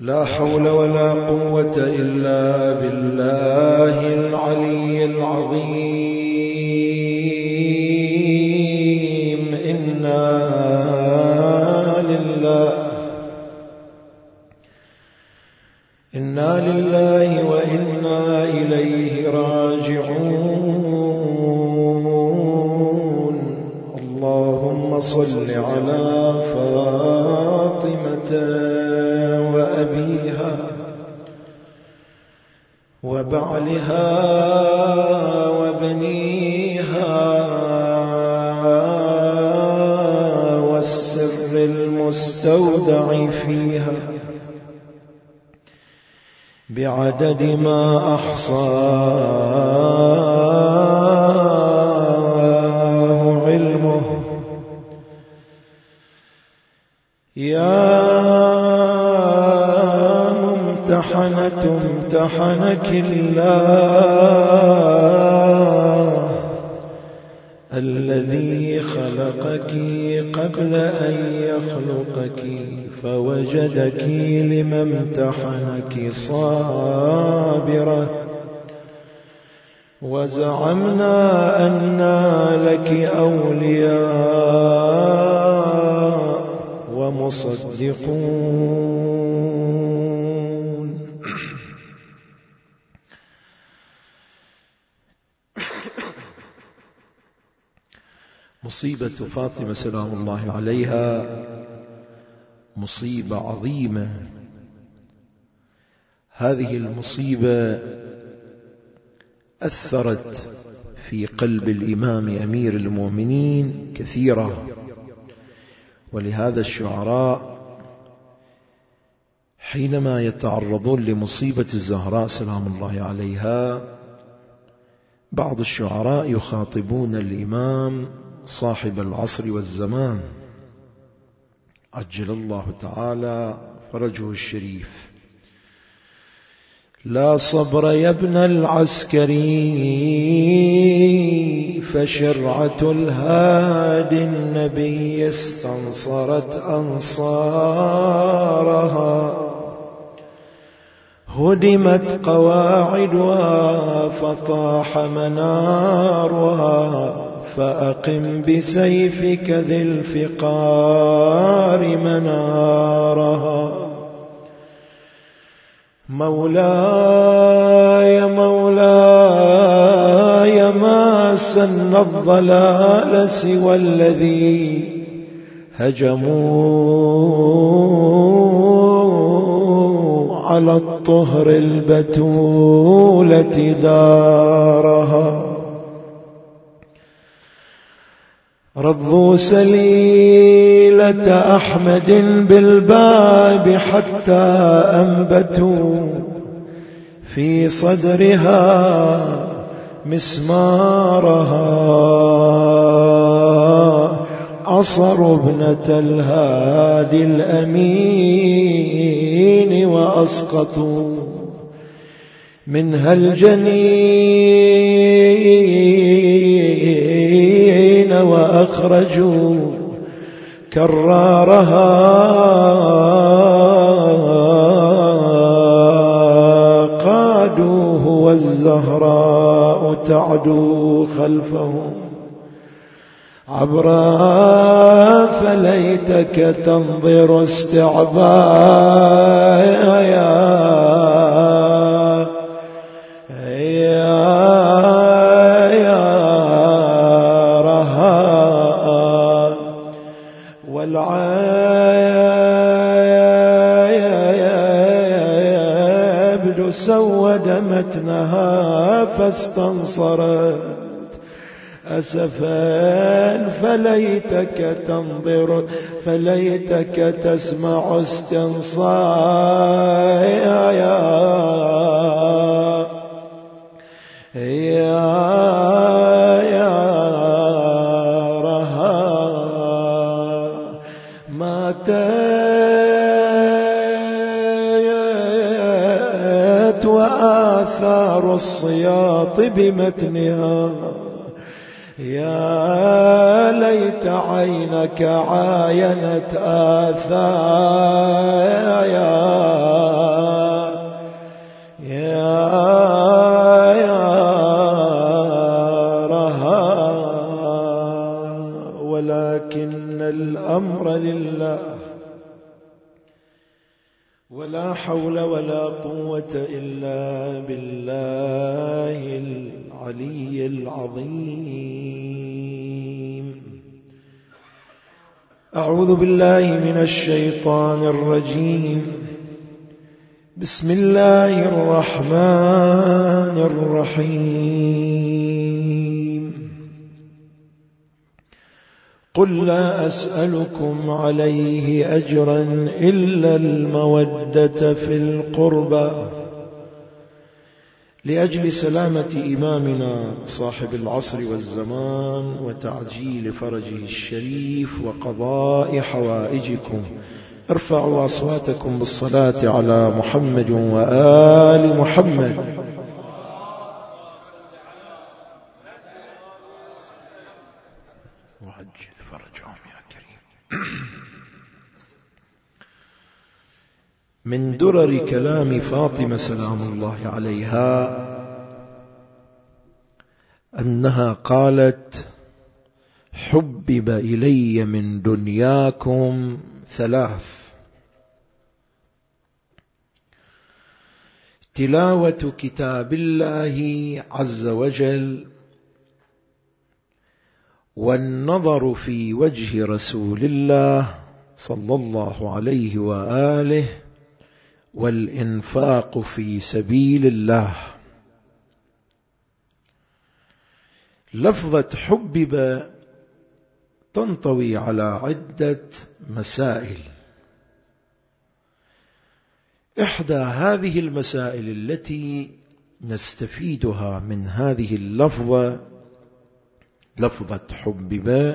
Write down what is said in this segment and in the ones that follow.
لا حول ولا قوة إلا بالله العلي العظيم. إنا لله وإنا إليه راجعون. اللهم صل على فاطمة وأبيها وبعلها وبنيها والسر المستودع فيها بعدد ما أحصاه علمه. يا ممتحنة امتحنك الله الذي خلقك قبل أن يخلقك فوجدك لما امتحنك صابرة، وزعمنا أن لك أولياء ومصدقون. مصيبة فاطمة سلام الله عليها مصيبة عظيمة. هذه المصيبة أثرت في قلب الإمام أمير المؤمنين كثيرا، ولهذا الشعراء حينما يتعرضون لمصيبة الزهراء سلام الله عليها، بعض الشعراء يخاطبون الإمام صاحب العصر والزمان عجل الله تعالى فرجه الشريف: لا صبر يا ابن العسكري فشرعة الهادي النبي استنصرت أنصارها، هدمت قواعدها فطاح منارها، فأقم بسيفك ذي الفقار منارها. مولاي مولاي ما سن الضلال سوى الذي هجموا على الطهر البتولة دارها، رضوا سليلة أحمد بالباب حتى أنبتوا في صدرها مسمارها، عصروا ابنة الهادي الأمين وأسقطوا منها الجنين وأخرجوا كرارها، قادوه والزهراء تعدو خلفهم عبرا، فليتك تنظر استعباء والعبد سود متنها فاستنصرت أسفا، فليتك تنظر فليتك تسمع ماتت وآثار الصياط بمتنها، يا ليت عينك عاينت آثار ولا حول ولا قوة إلا بالله العلي العظيم. أعوذ بالله من الشيطان الرجيم. بسم الله الرحمن الرحيم. قل لا أسألكم عليه أجرا إلا المودة في القربى، لأجل سلامة إمامنا صاحب العصر والزمان وتعجيل فرجه الشريف وقضاء حوائجكم، ارفعوا أصواتكم بالصلاة على محمد وآل محمد. وعجل فرجهم يا كريم. من درر كلام فاطمة سلام الله عليها أنها قالت: حبب إلي من دنياكم ثلاث: تلاوة كتاب الله عز وجل، والنظر في وجه رسول الله صلى الله عليه وآله، والإنفاق في سبيل الله. لفظة حبب تنطوي على عدة مسائل. إحدى هذه المسائل التي نستفيدها من هذه اللفظة، لفظة حبب،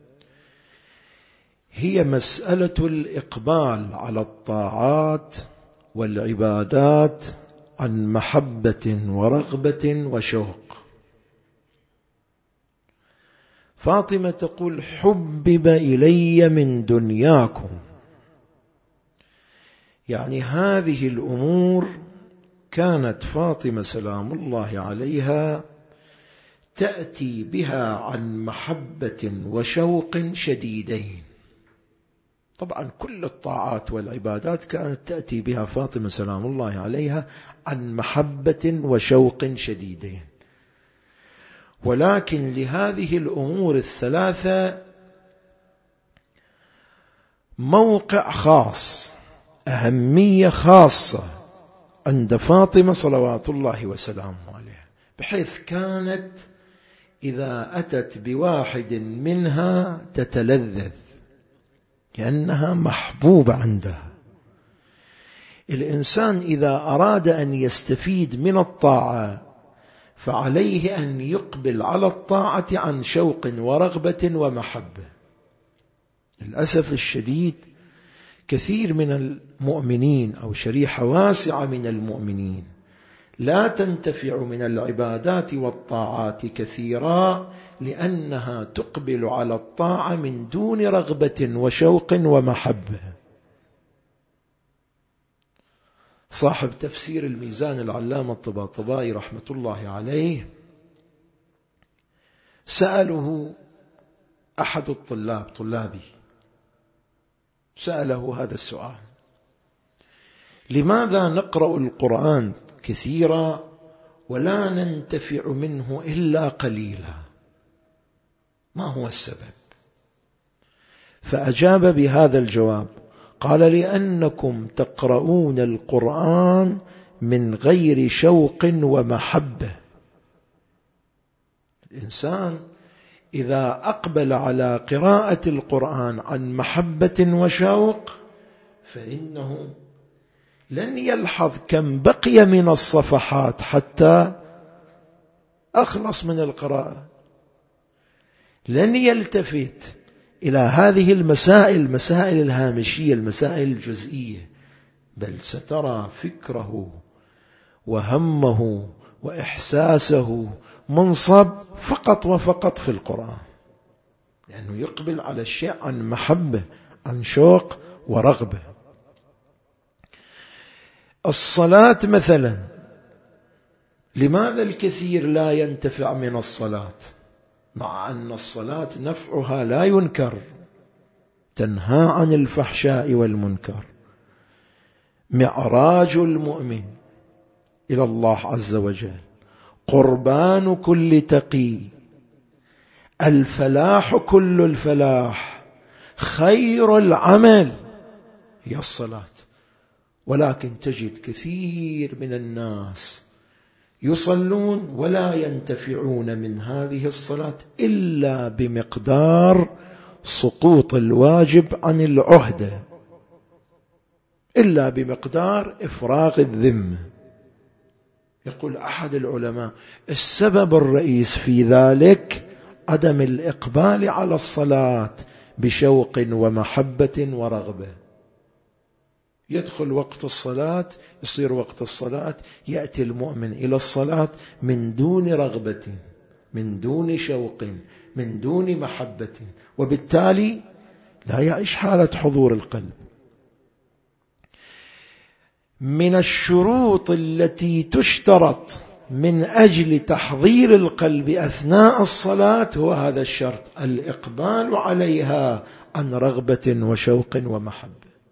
هي مسألة الإقبال على الطاعات والعبادات عن محبة ورغبة وشوق. فاطمة تقول: حبب إلي من دنياكم، يعني هذه الأمور كانت فاطمة سلام الله عليها تأتي بها عن محبة وشوق شديدين. طبعا كل الطاعات والعبادات كانت تأتي بها فاطمة سلام الله عليها عن محبة وشوق شديدين، ولكن لهذه الأمور الثلاثة موقع خاص، أهمية خاصة عند فاطمة صلوات الله وسلامه عليها، بحيث كانت إذا أتت بواحد منها تتلذذ لأنها محبوبة عندها. الإنسان إذا أراد أن يستفيد من الطاعة فعليه أن يقبل على الطاعة عن شوق ورغبة ومحبة. للأسف الشديد كثير من المؤمنين أو شريحة واسعة من المؤمنين لا تنتفع من العبادات والطاعات كثيرا، لأنها تقبل على الطاعة من دون رغبة وشوق ومحبة. صاحب تفسير الميزان العلامة الطباطبائي رحمة الله عليه سأله أحد طلابي سأله هذا السؤال: لماذا نقرأ القرآن كثيرا ولا ننتفع منه إلا قليلا؟ ما هو السبب؟ فأجاب بهذا الجواب، قال: لأنكم تقرؤون القرآن من غير شوق ومحبة. الإنسان إذا أقبل على قراءة القرآن عن محبة وشوق فإنه لن يلحظ كم بقي من الصفحات حتى أخلص من القراءة، لن يلتفت إلى هذه المسائل، مسائل الهامشية، المسائل الجزئية، بل سترى فكره وهمه وإحساسه منصب فقط وفقط في القرآن، لأنه يقبل على الشيء عن محبة، عن شوق ورغبة. الصلاة مثلا، لماذا الكثير لا ينتفع من الصلاة مع أن الصلاة نفعها لا ينكر، تنهى عن الفحشاء والمنكر؟ معراج المؤمن إلى الله عز وجل، قربان كل تقي، الفلاح كل الفلاح، خير العمل هي الصلاة. ولكن تجد كثير من الناس يصلون ولا ينتفعون من هذه الصلاة إلا بمقدار سقوط الواجب عن العهدة، إلا بمقدار إفراغ الذمة. يقول أحد العلماء: السبب الرئيس في ذلك عدم الإقبال على الصلاة بشوق ومحبة ورغبة. يدخل وقت الصلاة، يصير وقت الصلاة، يأتي المؤمن إلى الصلاة من دون رغبة، من دون شوق، من دون محبة، وبالتالي لا يعيش حالة حضور القلب. من الشروط التي تشترط من أجل تحضير القلب أثناء الصلاة هو هذا الشرط: الإقبال عليها عن رغبة وشوق ومحبة.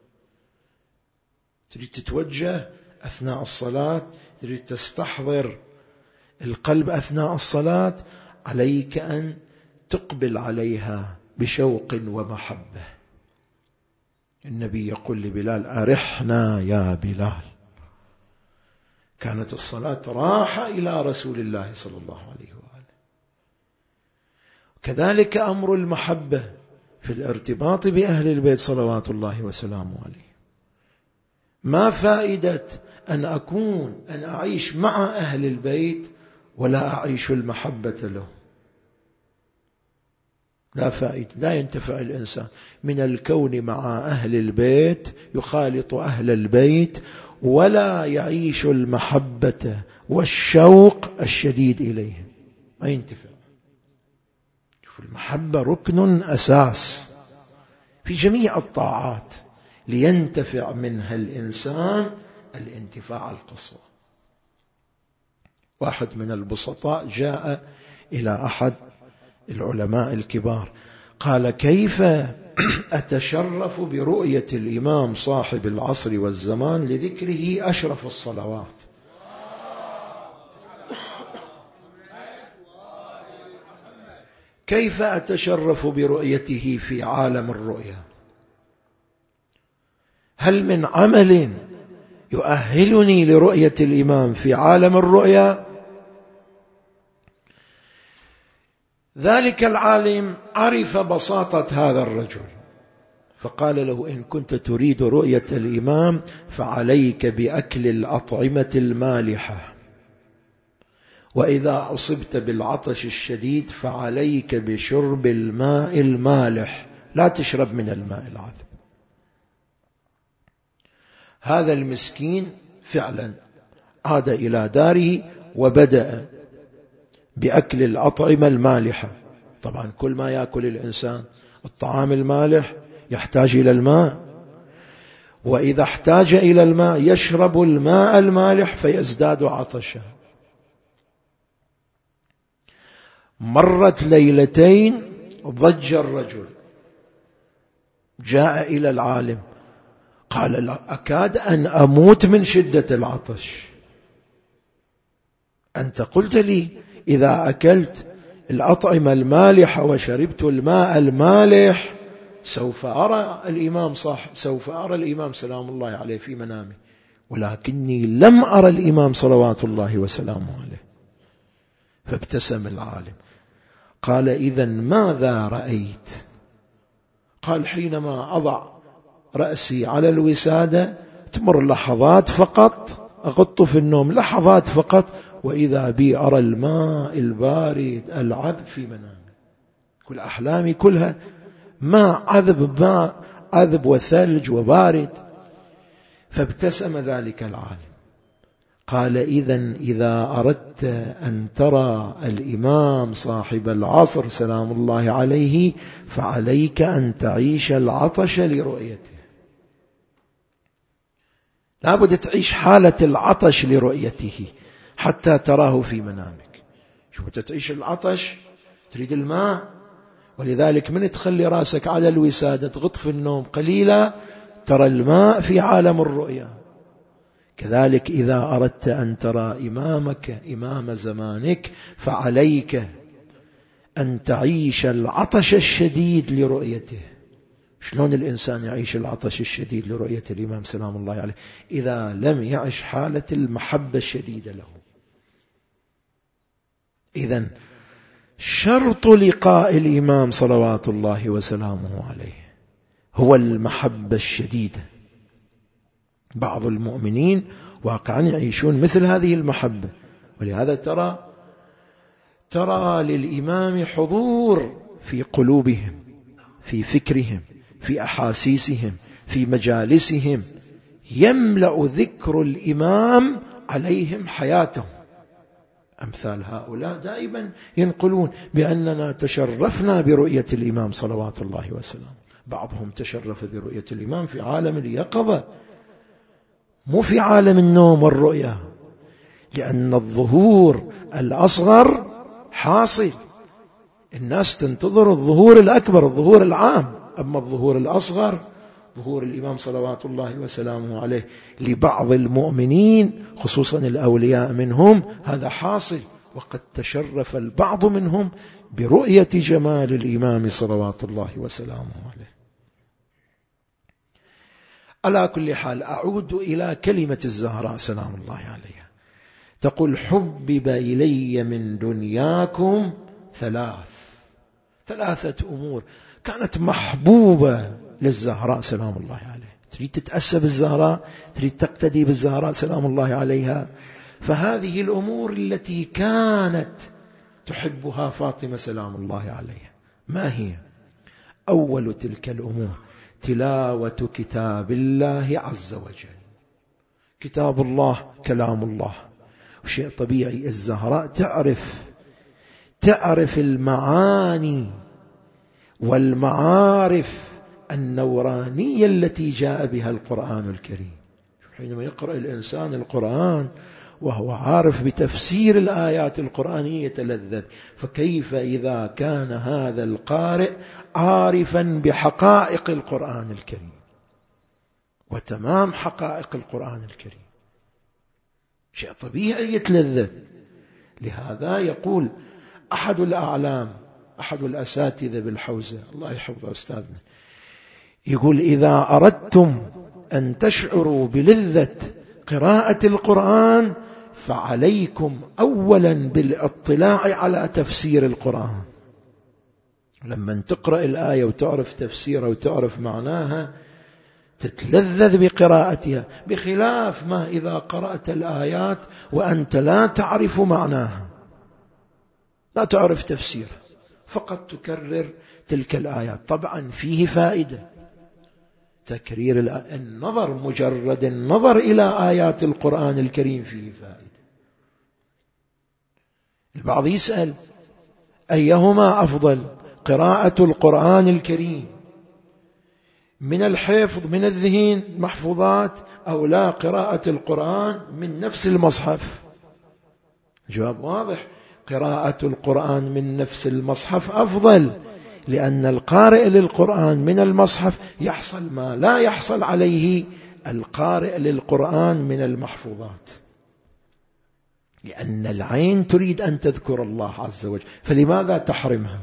تريد تتوجه أثناء الصلاة، تريد تستحضر القلب أثناء الصلاة، عليك أن تقبل عليها بشوق ومحبة. النبي يقول لبلال: أرحنا يا بلال. كانت الصلاة راحة إلى رسول الله صلى الله عليه وآله. كذلك أمر المحبة في الارتباط بأهل البيت صلوات الله وسلامه عليه. ما فائدة أن أعيش مع أهل البيت ولا أعيش المحبة له؟ لا فائدة، لا ينتفع الإنسان من الكون مع أهل البيت، يخالط أهل البيت ولا يعيش المحبة والشوق الشديد إليهم، ما ينتفع. المحبة ركن أساس في جميع الطاعات لينتفع منها الإنسان الانتفاع القصوى. واحد من البسطاء جاء إلى أحد العلماء الكبار قال: كيف أتشرف برؤية الإمام صاحب العصر والزمان لذكره أشرف الصلوات؟ كيف أتشرف برؤيته في عالم الرؤيا؟ هل من عمل يؤهلني لرؤية الإمام في عالم الرؤيا؟ ذلك العالم عرف بساطة هذا الرجل فقال له: إن كنت تريد رؤية الإمام فعليك بأكل الأطعمة المالحة، وإذا أصبت بالعطش الشديد فعليك بشرب الماء المالح، لا تشرب من الماء العذب. هذا المسكين فعلا عاد إلى داره وبدأ بأكل الأطعمة المالحة. طبعا كل ما يأكل الإنسان الطعام المالح يحتاج إلى الماء، وإذا احتاج إلى الماء يشرب الماء المالح فيزداد عطشا. مرت ليلتين ضج الرجل، جاء إلى العالم قال: أكاد أن أموت من شدة العطش، أنت قلت لي إذا أكلت الأطعمة المالحة وشربت الماء المالح سوف أرى الإمام سلام الله عليه في منامي، ولكني لم أرى الإمام صلوات الله وسلامه عليه. فابتسم العالم قال: إذن ماذا رأيت؟ قال: حينما أضع رأسي على الوسادة تمر لحظات فقط، أغط في النوم لحظات فقط، وإذا بي أرى الماء البارد العذب في منامي. كل أحلامي كلها ماء عذب وثلج وبارد. فابتسم ذلك العالم قال: إذا أردت أن ترى الإمام صاحب العصر سلام الله عليه فعليك أن تعيش العطش لرؤيته. لابد تعيش حالة العطش لرؤيته حتى تراه في منامك. شو تعيش العطش، تريد الماء، ولذلك من تخلي راسك على الوسادة تغط في النوم قليلا ترى الماء في عالم الرؤيا. كذلك إذا أردت أن ترى إمامك إمام زمانك فعليك أن تعيش العطش الشديد لرؤيته. شلون الإنسان يعيش العطش الشديد لرؤية الإمام سلام الله عليه إذا لم يعش حالة المحبة الشديدة له؟ إذن شرط لقاء الإمام صلوات الله وسلامه عليه هو المحبة الشديدة. بعض المؤمنين واقعا يعيشون مثل هذه المحبة، ولهذا ترى للإمام حضور في قلوبهم، في فكرهم، في أحاسيسهم، في مجالسهم، يملأ ذكر الإمام عليهم حياتهم. أمثال هؤلاء دائما ينقلون بأننا تشرفنا برؤية الإمام صلوات الله وسلامه. بعضهم تشرف برؤية الإمام في عالم اليقظة، مو في عالم النوم والرؤية، لأن الظهور الأصغر حاصل، الناس تنتظر الظهور الأكبر، الظهور العام. أما الظهور الأصغر، ظهور الإمام صلوات الله وسلامه عليه لبعض المؤمنين خصوصا الأولياء منهم، هذا حاصل، وقد تشرف البعض منهم برؤية جمال الإمام صلوات الله وسلامه عليه. على كل حال، أعود إلى كلمة الزهراء سلام الله عليها، تقول: حبب إلي من دنياكم ثلاثة أمور كانت محبوبة للزهراء سلام الله عليه. تريد تتأسى بالزهراء، تريد تقتدي بالزهراء سلام الله عليها، فهذه الأمور التي كانت تحبها فاطمة سلام الله عليها ما هي؟ أول تلك الأمور تلاوة كتاب الله عز وجل. كتاب الله كلام الله، وشيء طبيعي الزهراء تعرف المعاني والمعارف النورانية التي جاء بها القرآن الكريم. حينما يقرأ الإنسان القرآن وهو عارف بتفسير الآيات القرآنية يتلذذ، فكيف إذا كان هذا القارئ عارفا بحقائق القرآن الكريم وتمام حقائق القرآن الكريم؟ شيء طبيعي يتلذذ. لهذا يقول أحد الأعلام، أحد الأساتذة بالحوزة، الله يحفظه أستاذنا، يقول: إذا أردتم أن تشعروا بلذة قراءة القرآن فعليكم أولا بالاطلاع على تفسير القرآن. لما تقرأ الآية وتعرف تفسيرها وتعرف معناها تتلذذ بقراءتها، بخلاف ما إذا قرأت الآيات وأنت لا تعرف معناها، لا تعرف تفسيرها، فقط تكرر تلك الآيات. طبعا فيه فائدة تكرير النظر، مجرد النظر إلى آيات القرآن الكريم فيه فائدة. البعض يسأل: أيهما أفضل، قراءة القرآن الكريم من الحفظ من الذهن محفوظات، أو لا قراءة القرآن من نفس المصحف؟ جواب واضح: قراءة القرآن من نفس المصحف أفضل، لأن القارئ للقرآن من المصحف يحصل ما لا يحصل عليه القارئ للقرآن من المحفوظات، لأن العين تريد أن تذكر الله عز وجل، فلماذا تحرمها؟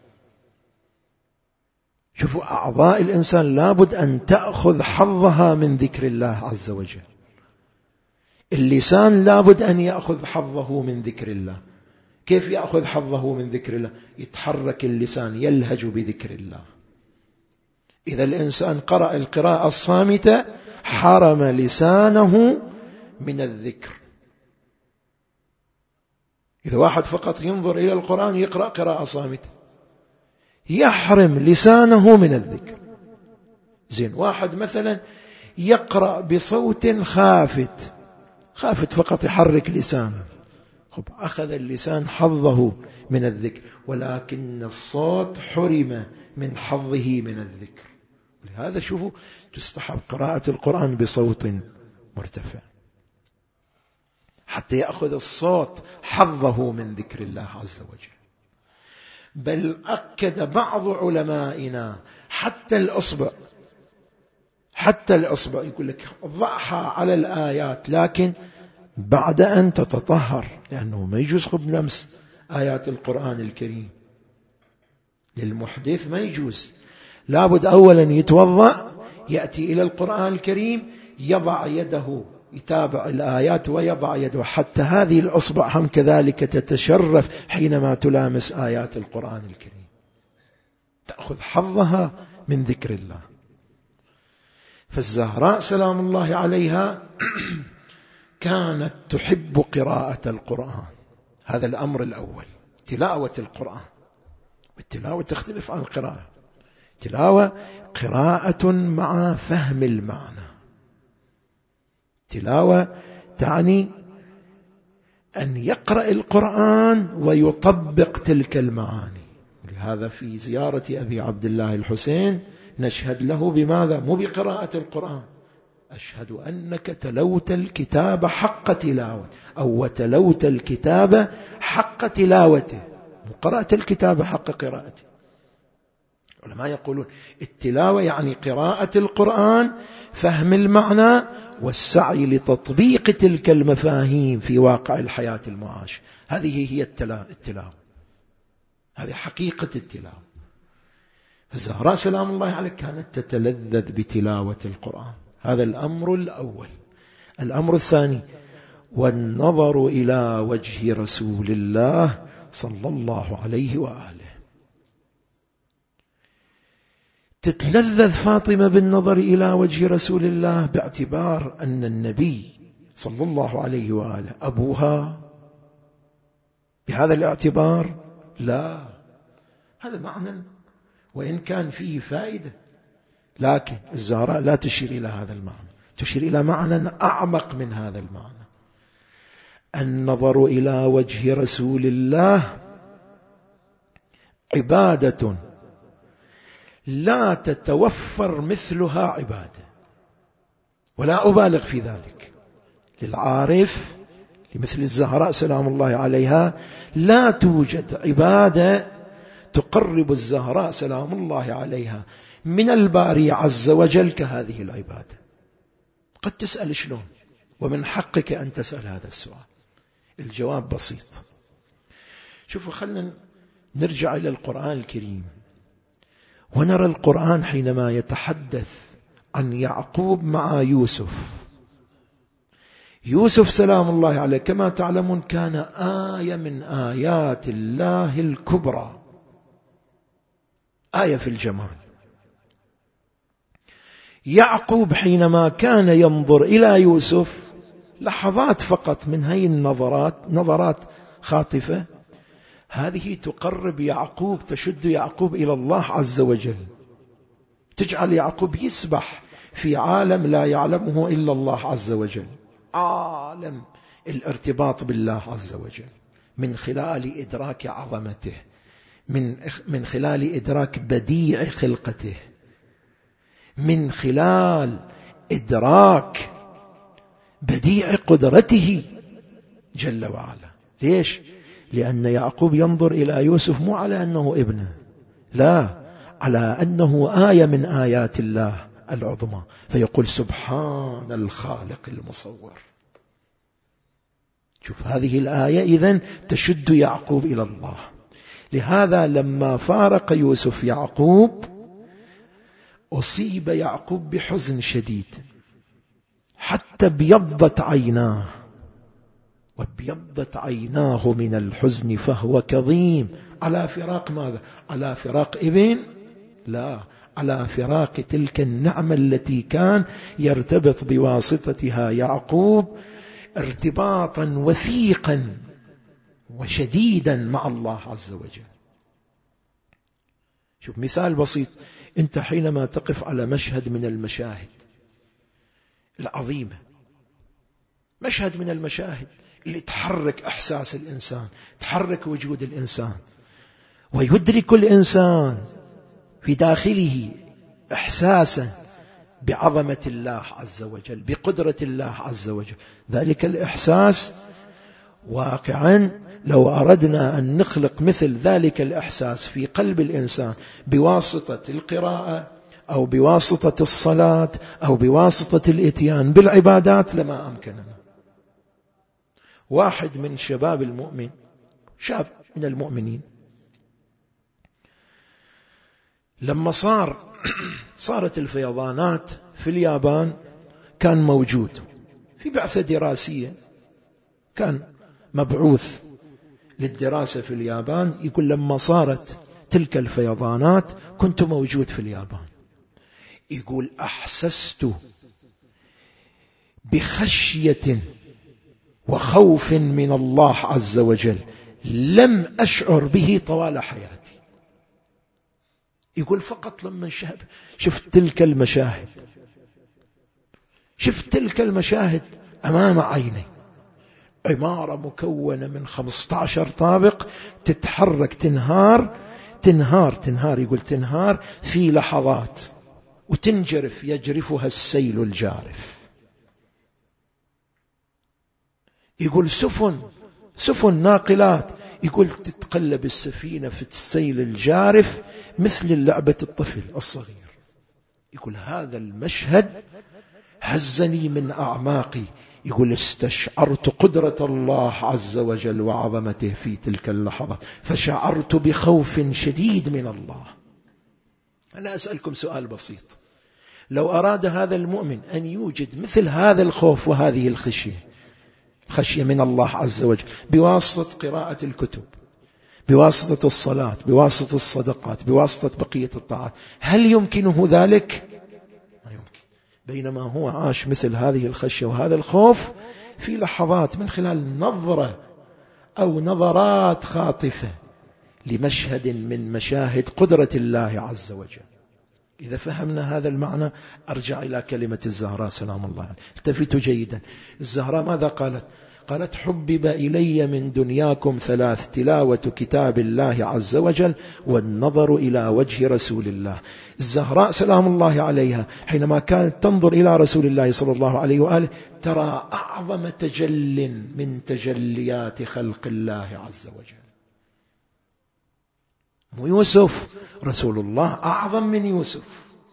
شوفوا، أعضاء الإنسان لابد أن تأخذ حظها من ذكر الله عز وجل. اللسان لابد أن يأخذ حظه من ذكر الله. كيف يأخذ حظه من ذكر الله؟ يتحرك اللسان، يلهج بذكر الله. إذا الإنسان قرأ القراءة الصامتة حرم لسانه من الذكر. إذا واحد فقط ينظر إلى القرآن يقرأ قراءة صامتة يحرم لسانه من الذكر. زين، واحد مثلا يقرأ بصوت خافت فقط يحرك لسانه، أخذ اللسان حظه من الذكر، ولكن الصوت حرم من حظه من الذكر. لهذا شوفوا، تستحب قراءة القرآن بصوت مرتفع حتى يأخذ الصوت حظه من ذكر الله عز وجل. بل أكد بعض علمائنا حتى حتى الإصبع يقول لك ضعها على الآيات، لكن بعد أن تتطهر، لأنه ما يجوز خب لمس آيات القرآن الكريم للمحدث، ما يجوز. لابد أولا يتوضأ، يأتي إلى القرآن الكريم، يضع يده، يتابع الآيات ويضع يده. حتى هذه الأصبع هم كذلك تتشرف حينما تلامس آيات القرآن الكريم، تأخذ حظها من ذكر الله. فالزهراء سلام الله عليها كانت تحب قراءة القرآن، هذا الأمر الأول، تلاوة القرآن. والتلاوة تختلف عن القراءة. تلاوة قراءة مع فهم المعنى. تلاوة تعني أن يقرأ القرآن ويطبق تلك المعاني. لهذا في زيارة أبي عبد الله الحسين نشهد له بماذا؟ مو بقراءة القرآن، أشهد أنك تلوت الكتاب حق تلاوة، أو تلوت الكتاب حق تلاوته، قرأت الكتاب حق قراءته. العلماء يقولون التلاوة يعني قراءة القرآن، فهم المعنى، والسعي لتطبيق تلك المفاهيم في واقع الحياة المعاش. هذه هي التلاوة، هذه حقيقة التلاوة. فالزهراء سلام الله عليها كانت تتلذذ بتلاوة القرآن، هذا الأمر الأول. الأمر الثاني، والنظر إلى وجه رسول الله صلى الله عليه وآله. تتلذذ فاطمة بالنظر إلى وجه رسول الله باعتبار أن النبي صلى الله عليه وآله أبوها، بهذا الاعتبار لا، هذا معنى وإن كان فيه فائدة، لكن الزهراء لا تشير إلى هذا المعنى، تشير إلى معنى أعمق من هذا المعنى. النظر إلى وجه رسول الله عبادة لا تتوفر مثلها عبادة، ولا أبالغ في ذلك. للعارف لمثل الزهراء سلام الله عليها لا توجد عبادة تقرب الزهراء سلام الله عليها من الباري عز وجل كهذه العبادة. قد تسأل شلون؟ ومن حقك أن تسأل هذا السؤال. الجواب بسيط. شوفوا، خلنا نرجع إلى القرآن الكريم ونرى القرآن حينما يتحدث عن يعقوب مع يوسف. يوسف سلام الله عليه كما تعلمون كان آية من آيات الله الكبرى، آية في الجمال. يعقوب حينما كان ينظر إلى يوسف لحظات فقط من هذه النظرات، نظرات خاطفة، هذه تقرب يعقوب، تشد يعقوب إلى الله عز وجل، تجعل يعقوب يسبح في عالم لا يعلمه إلا الله عز وجل، عالم الارتباط بالله عز وجل، من خلال إدراك عظمته، من خلال إدراك بديع خلقته، من خلال إدراك بديع قدرته جل وعلا. ليش؟ لأن يعقوب ينظر إلى يوسف مو على أنه ابنه، لا، على أنه آية من آيات الله العظمى، فيقول سبحان الخالق المصور. شوف هذه الآية إذن تشد يعقوب إلى الله. لهذا لما فارق يوسف يعقوب أصيب يعقوب بحزن شديد حتى ابيضت عيناه، وابيضت عيناه من الحزن فهو كظيم. على فراق ماذا؟ على فراق ابن؟ لا، على فراق تلك النعمة التي كان يرتبط بواسطتها يعقوب ارتباطا وثيقا وشديدا مع الله عز وجل. شوف مثال بسيط، أنت حينما تقف على مشهد من المشاهد العظيمة، مشهد من المشاهد اللي تحرك إحساس الإنسان، تحرك وجود الإنسان، ويدرك الإنسان في داخله إحساسا بعظمة الله عز وجل، بقدرة الله عز وجل. ذلك الإحساس واقعا لو أردنا أن نخلق مثل ذلك الإحساس في قلب الإنسان بواسطة القراءة أو بواسطة الصلاة أو بواسطة الإتيان بالعبادات لما أمكننا. واحد من شباب المؤمن، شاب من المؤمنين، لما صارت الفيضانات في اليابان كان موجود في بعثة دراسية، كان مبعوث للدراسة في اليابان. يقول لما صارت تلك الفيضانات كنت موجود في اليابان. يقول أحسست بخشية وخوف من الله عز وجل لم أشعر به طوال حياتي. يقول فقط لما شفت تلك المشاهد، شفت تلك المشاهد أمام عيني، عمارة مكونة من 15 طابق تتحرك، تنهار. يقول تنهار في لحظات وتنجرف، يجرفها السيل الجارف. يقول سفن ناقلات، يقول تتقلب السفينة في السيل الجارف مثل لعبة الطفل الصغير. يقول هذا المشهد هزني من أعماقي. يقول استشعرت قدرة الله عز وجل وعظمته في تلك اللحظة، فشعرت بخوف شديد من الله. أنا أسألكم سؤال بسيط: لو أراد هذا المؤمن أن يوجد مثل هذا الخوف وهذه الخشية من الله عز وجل بواسطة قراءة الكتب، بواسطة الصلاة، بواسطة الصدقات، بواسطة بقية الطاعات، هل يمكنه ذلك؟ ما يمكن. بينما هو عاش مثل هذه الخشية وهذا الخوف في لحظات من خلال نظرة أو نظرات خاطفة لمشهد من مشاهد قدرة الله عز وجل. إذا فهمنا هذا المعنى أرجع إلى كلمة الزهراء سلام الله عليها. التفتوا جيدا. الزهراء ماذا قالت؟ قالت حبب إلي من دنياكم 3: تلاوة كتاب الله عز وجل، والنظر إلى وجه رسول الله. الزهراء سلام الله عليها حينما كانت تنظر إلى رسول الله صلى الله عليه وآله ترى أعظم تجل من تجليات خلق الله عز وجل. مو يوسف، رسول الله أعظم من يوسف.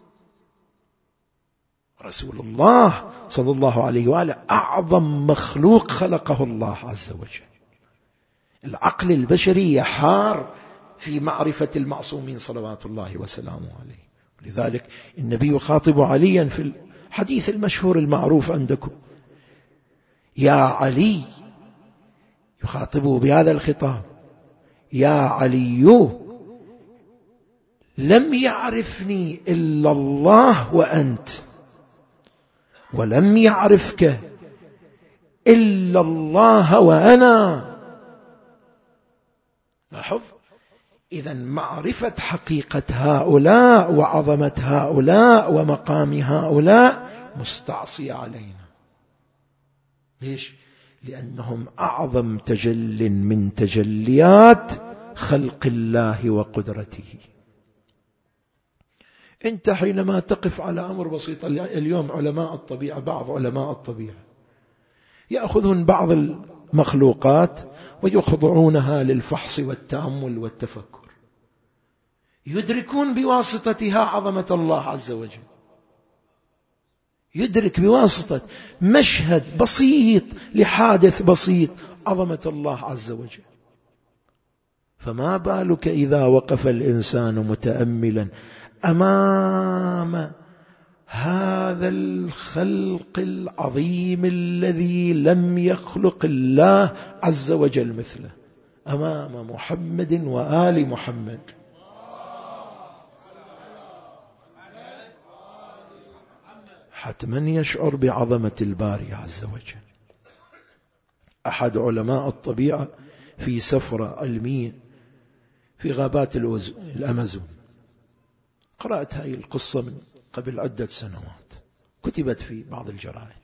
رسول الله صلى الله عليه وآله أعظم مخلوق خلقه الله عز وجل. العقل البشري يحار في معرفة المعصومين صلوات الله وسلامه عليه. لذلك النبي يخاطب عليا في الحديث المشهور المعروف عندكم: يا علي، يخاطبه بهذا الخطاب: يا علي لم يعرفني إلا الله وأنت، ولم يعرفك إلا الله وأنا. لاحظ، إذن معرفة حقيقة هؤلاء وعظمة هؤلاء ومقام هؤلاء مستعصي علينا. ليش؟ لأنهم أعظم تجل من تجليات خلق الله وقدرته. أنت حينما تقف على أمر بسيط، اليوم علماء الطبيعة، بعض علماء الطبيعة يأخذون بعض المخلوقات ويخضعونها للفحص والتأمل والتفكر، يدركون بواسطتها عظمة الله عز وجل. يدرك بواسطة مشهد بسيط لحادث بسيط عظمة الله عز وجل. فما بالك إذا وقف الإنسان متأملا أمام هذا الخلق العظيم الذي لم يخلق الله عز وجل مثله، أمام محمد وآل محمد. حتما يشعر بعظمة الباري عز وجل. أحد علماء الطبيعة في سفرة علمية في غابات الأمازون، قرأت هذه القصة من قبل عدة سنوات، كتبت في بعض الجرائد.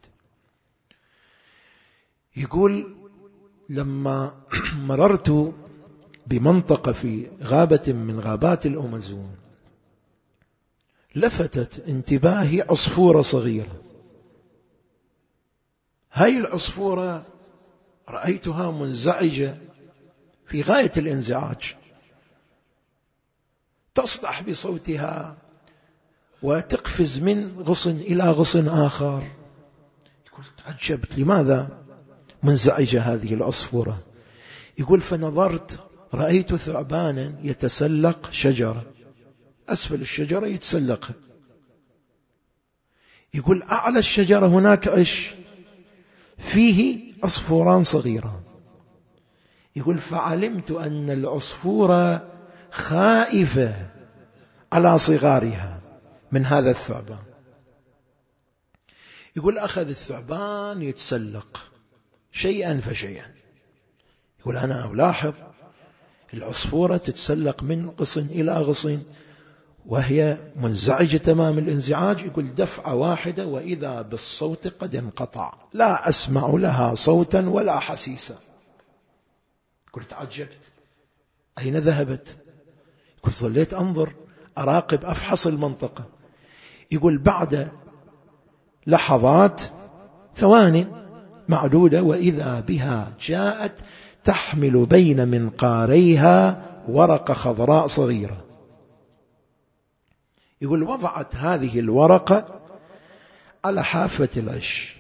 يقول لما مررت بمنطقة في غابة من غابات الأمازون لفتت انتباهي عصفورة صغيرة. هاي العصفورة رأيتها منزعجة في غاية الانزعاج، تصدح بصوتها وتقفز من غصن إلى غصن آخر. يقول تعجبت لماذا منزعجة هذه العصفورة؟ يقول فنظرت رأيت ثعبانا يتسلق شجرة، أسفل الشجرة يتسلقها. يقول أعلى الشجرة هناك عش فيه عصفوران صغيران. يقول فعلمت أن العصفورة خائفة على صغارها من هذا الثعبان. يقول أخذ الثعبان يتسلق شيئا فشيئا. يقول أنا ألاحظ العصفورة تتسلق من غصن إلى غصن وهي منزعجة تمام الانزعاج. يقول دفعة واحدة وإذا بالصوت قد انقطع، لا أسمع لها صوتا ولا حسيسا. يقول تعجبت أين ذهبت؟ يقول ظليت أنظر أراقب أفحص المنطقة. يقول بعد لحظات ثواني معدودة وإذا بها جاءت تحمل بين منقاريها ورقة خضراء صغيرة. يقول وضعت هذه الورقة على حافة العش،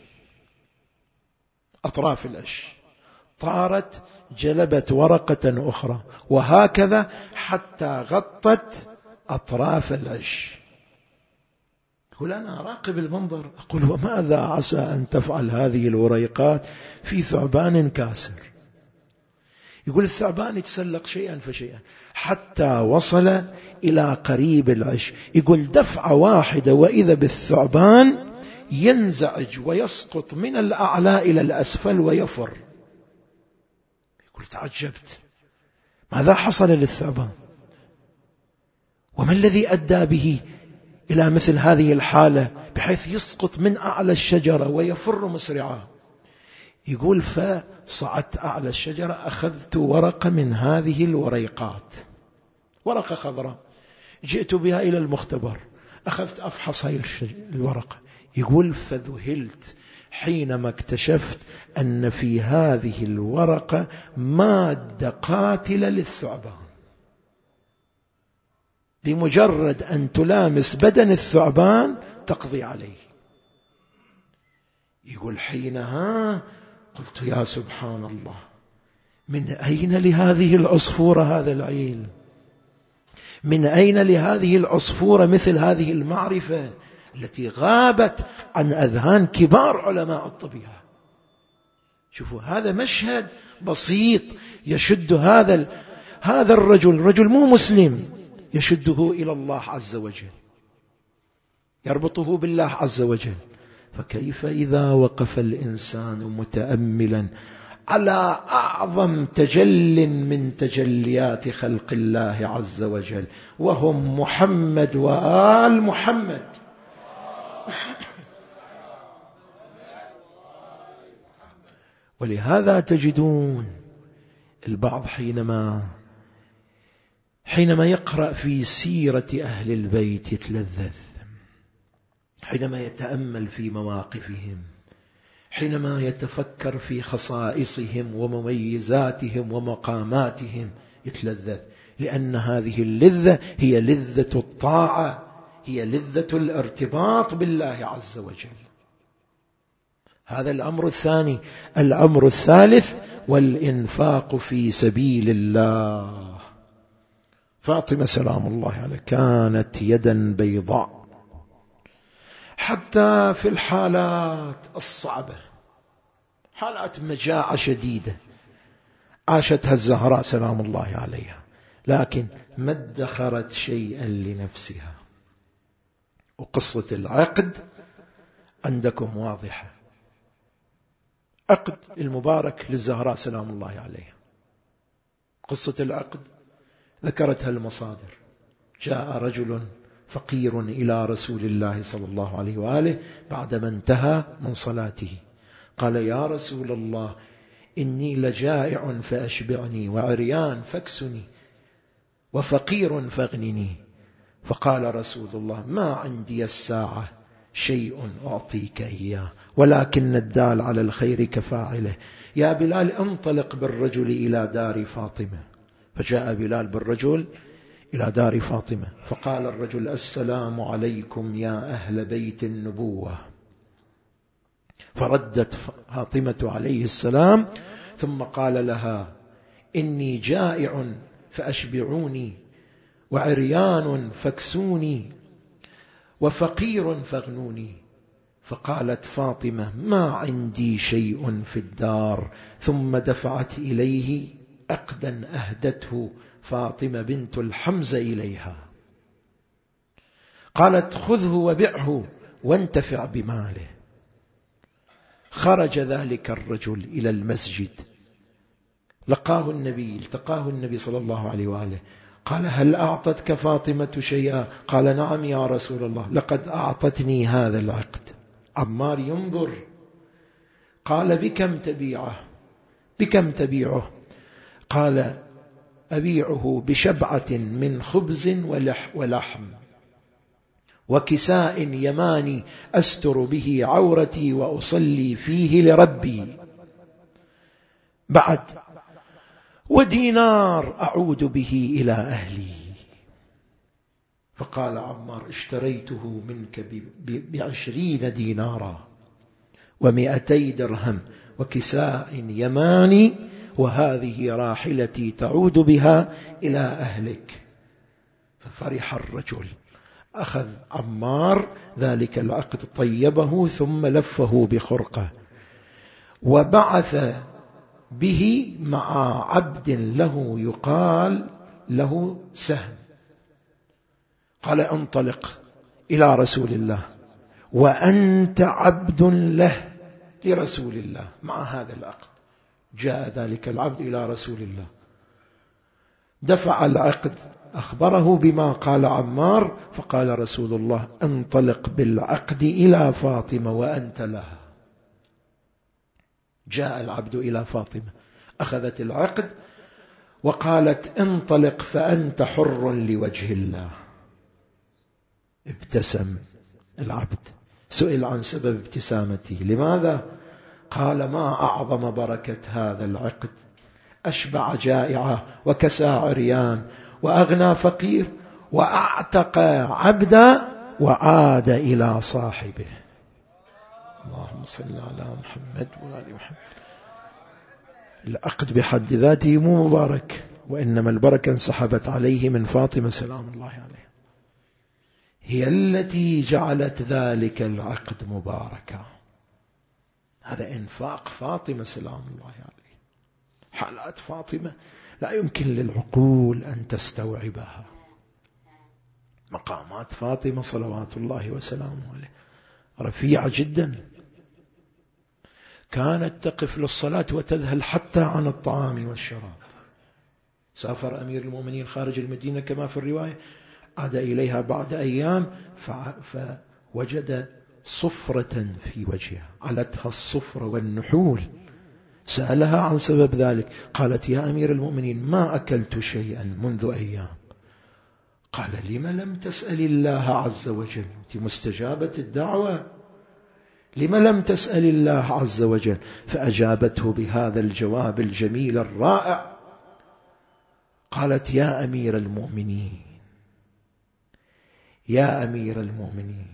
أطراف العش، طارت جلبت ورقة أخرى وهكذا حتى غطت أطراف العش. يقول أنا أراقب المنظر أقول وماذا عسى أن تفعل هذه الوريقات في ثعبان كاسر؟ يقول الثعبان يتسلق شيئا فشيئا حتى وصل إلى قريب العش. يقول دفعة واحدة وإذا بالثعبان ينزعج ويسقط من الأعلى إلى الأسفل ويفر. يقول تعجبت ماذا حصل للثعبان وما الذي أدى به إلى مثل هذه الحالة بحيث يسقط من أعلى الشجرة ويفر مسرعا. يقول فصعدت أعلى الشجرة أخذت ورقة من هذه الوريقات، ورقة خضراء، جئت بها إلى المختبر أخذت أفحص هذه الورقة. يقول فذهلت حينما اكتشفت أن في هذه الورقة مادة قاتلة للثعبان، بمجرد أن تلامس بدن الثعبان تقضي عليه. يقول حينها قلت يا سبحان الله، من أين لهذه العصفورة هذا العلم؟ من أين لهذه العصفورة مثل هذه المعرفة التي غابت عن أذهان كبار علماء الطبيعة؟ شوفوا هذا مشهد بسيط يشد هذا الرجل، رجل مو مسلم، يشده إلى الله عز وجل، يربطه بالله عز وجل. فكيف إذا وقف الإنسان متأملا على أعظم تجل من تجليات خلق الله عز وجل وهم محمد وآل محمد. ولهذا تجدون البعض حينما يقرأ في سيرة أهل البيت يتلذذ، حينما يتأمل في مواقفهم، حينما يتفكر في خصائصهم ومميزاتهم ومقاماتهم يتلذذ، لأن هذه اللذة هي لذة الطاعة، هي لذة الارتباط بالله عز وجل. هذا الأمر الثاني. الأمر الثالث والإنفاق في سبيل الله. فاطمة سلام الله عليها كانت يدا بيضاء حتى في الحالات الصعبة، حالات مجاعة شديدة عاشتها الزهراء سلام الله عليها، لكن ما ادخرت شيئا لنفسها. وقصة العقد عندكم واضحة، عقد المبارك للزهراء سلام الله عليها. قصة العقد ذكرتها المصادر. جاء رجل فقير إلى رسول الله صلى الله عليه وآله بعدما انتهى من صلاته، قال يا رسول الله إني لجائع فأشبعني وعريان فاكسني وفقير فاغنني. فقال رسول الله ما عندي الساعة شيء أعطيك إياه ولكن الدال على الخير كفاعله. يا بلال انطلق بالرجل إلى دار فاطمة. فجاء بلال بالرجل إلى دار فاطمة، فقال الرجل: السلام عليكم يا أهل بيت النبوة. فردت فاطمة عليه السلام، ثم قال لها: إني جائع فأشبعوني، وعريان فاكسوني، وفقير فاغنوني. فقالت فاطمة: ما عندي شيء في الدار. ثم دفعت إليه عقدا أهدته فاطمة بنت الحمزة إليها، قالت: خذه وبعه وانتفع بماله. خرج ذلك الرجل إلى المسجد، التقاه النبي صلى الله عليه وآله، قال: هل أعطتك فاطمة شيئا؟ قال: نعم يا رسول الله، لقد أعطتني هذا العقد. عمار ينظر، قال: بكم تبيعه؟ قال: أبيعه بشبعة من خبز ولحم، وكساء يماني أستر به عورتي وأصلي فيه لربي، بعد ودينار أعود به إلى أهلي. فقال عمار: اشتريته منك ب20 دينارا و200 درهم وكساء يماني، وهذه راحلتي تعود بها إلى أهلك. ففرح الرجل، أخذ عمار ذلك العقد، طيبه ثم لفه بخرقة، وبعث به مع عبد له يقال له سهم. قال: انطلق إلى رسول الله وأنت عبد له لرسول الله مع هذا العقد. جاء ذلك العبد إلى رسول الله، دفع العقد، أخبره بما قال عمار، فقال رسول الله: انطلق بالعقد إلى فاطمة وأنت لها. جاء العبد إلى فاطمة، أخذت العقد وقالت: انطلق فأنت حر لوجه الله. ابتسم العبد، سئل عن سبب ابتسامته، لماذا؟ قال: ما أعظم بركة هذا العقد، أشبع جائعة وكسى عريان وأغنى فقير وأعتق عبدا وعاد إلى صاحبه. اللهم صل على محمد وآل محمد. العقد بحد ذاته مو مبارك، وإنما البركة انسحبت عليه من فاطمة سلام الله عليه، هي التي جعلت ذلك العقد مباركا. هذا إنفاق فاطمة سلام الله عليه. حالات فاطمة لا يمكن للعقول أن تستوعبها. مقامات فاطمة صلوات الله وسلامه عليه رفيعة جدا. كانت تقف للصلاة وتذهل حتى عن الطعام والشراب. سافر أمير المؤمنين خارج المدينة كما في الرواية، عاد إليها بعد أيام فوجد صفرة في وجهها، علتها الصفرة والنحول. سألها عن سبب ذلك، قالت: يا أمير المؤمنين ما أكلت شيئا منذ أيام. قال: لما لم تسأل الله عز وجل؟ أنت مستجابة الدعوة، لما لم تسأل الله عز وجل؟ فأجابته بهذا الجواب الجميل الرائع، قالت: يا أمير المؤمنين، يا أمير المؤمنين،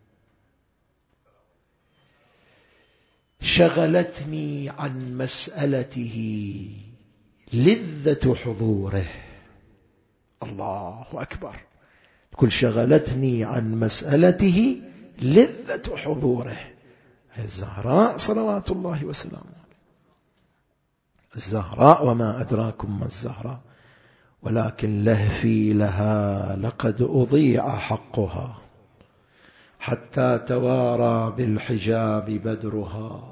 شغلتني عن مسألته لذة حضوره. الله أكبر. كل شغلتني عن مسألته لذة حضوره. الزهراء صلوات الله وسلامه، الزهراء وما أدراكم ما الزهراء، ولكن لهفي لها لقد أضيع حقها حتى توارى بالحجاب بدرها،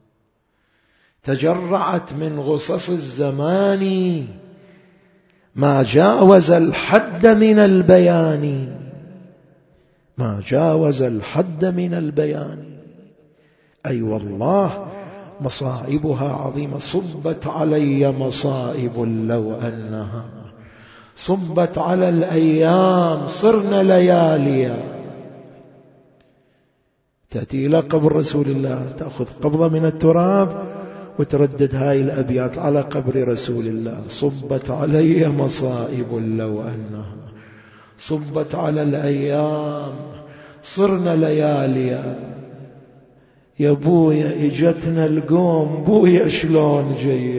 تجرعت من غصص الزمان ما جاوز الحد من البيان، ما جاوز الحد من البيان. أي والله مصائبها عظيمة. صبت علي مصائب لو أنها صبت على الأيام صرنا لياليا. تأتي إلى قبر رسول الله، تأخذ قبضة من التراب وتردد هاي الأبيات على قبر رسول الله: صبت علي مصائب لو أنها صبت على الأيام صرنا لياليا، يا بويا اجتنا القوم، بويا شلون جاي،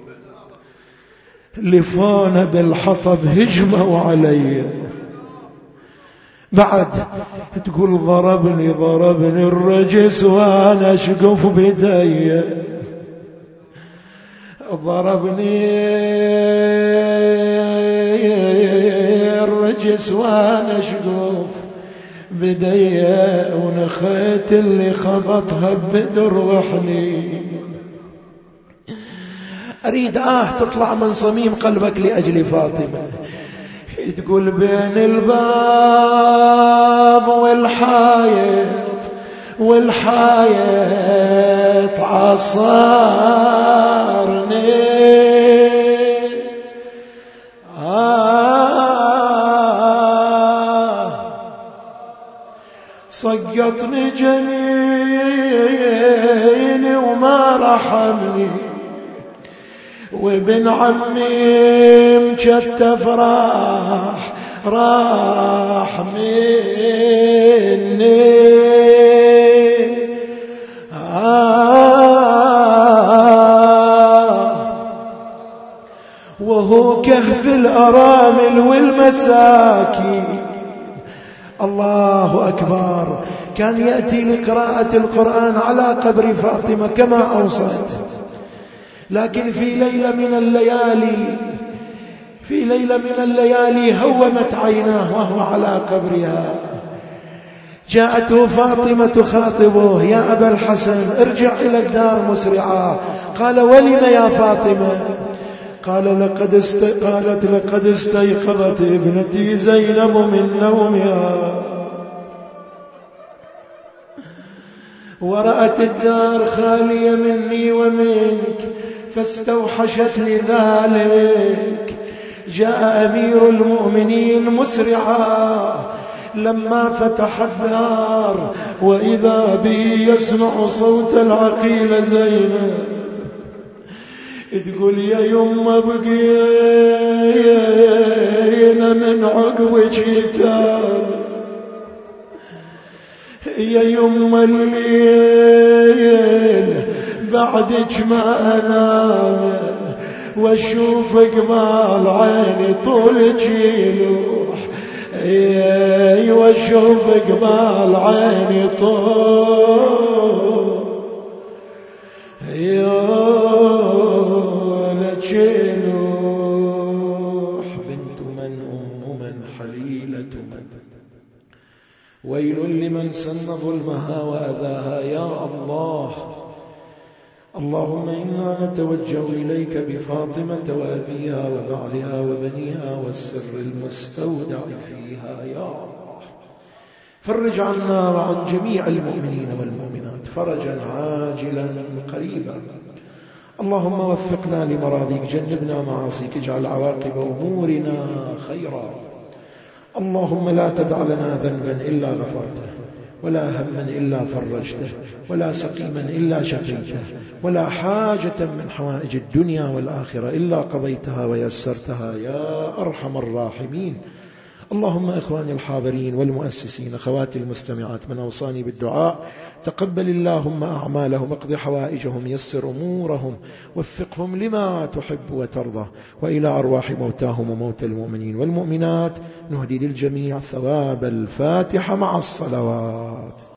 لفونا بالحطب هجموا علي، بعد تقول ضربني الرجس وانا اشقف بدي، ضربني الرجس وانا اشقف بدي، ونخيت اللي خبطها بدر وحني. أريد تطلع من صميم قلبك لأجل فاطمة. تقول بين الباب والحايط عصارني، صقطني جنيني وما رحمني، وابن عمي مكتف راح مني، وهو كهف الأرامل والمساكين. الله أكبر. كان يأتي لقراءة القرآن على قبر فاطمة كما أوصت، لكن في ليلة من الليالي هومت عيناه وهو على قبرها، جاءته فاطمة تخاطبه: يا أبا الحسن ارجع إلى الدار مسرعا. قال: ولم يا فاطمة؟ قالت: لقد استيقظت ابنتي زينب من نومها ورأت الدار خالية مني ومنك فاستوحشت لذلك. جاء أمير المؤمنين مسرعا لما فتح الدار، وإذا به يسمع صوت العقيلة زينب تقول: يا يما بقينا من عقبك يتام، يا يما الليل بعدك ما أنام، واشوف قبال عيني طولك يلوح، واشوف قبال عيني طول يولك يلوح. بنت من أم من حليلة من، ويل لمن سن ظلمها وأذاها. يا الله، اللهم إنا نتوجه إليك بفاطمة وأبيها وبعلها وبنيها والسر المستودع فيها. يا الله، فرج عنا وعن جميع المؤمنين والمؤمنات فرجا عاجلا قريبا. اللهم وفقنا لمراضيك، جنبنا معاصيك، اجعل عواقب أمورنا خيرا. اللهم لا تدع لنا ذنبا إلا غفرته، ولا هما إلا فرجته، ولا سقيما إلا شفيته، ولا حاجة من حوائج الدنيا والآخرة إلا قضيتها ويسرتها يا أرحم الراحمين. اللهم إخواني الحاضرين والمؤسسين، أخواتي المستمعات، من أوصاني بالدعاء، تقبل اللهم أعمالهم، اقض حوائجهم، يسر أمورهم، وفقهم لما تحب وترضى. وإلى أرواح موتاهم وموتى المؤمنين والمؤمنات نهدي للجميع ثواب الفاتحة مع الصلوات.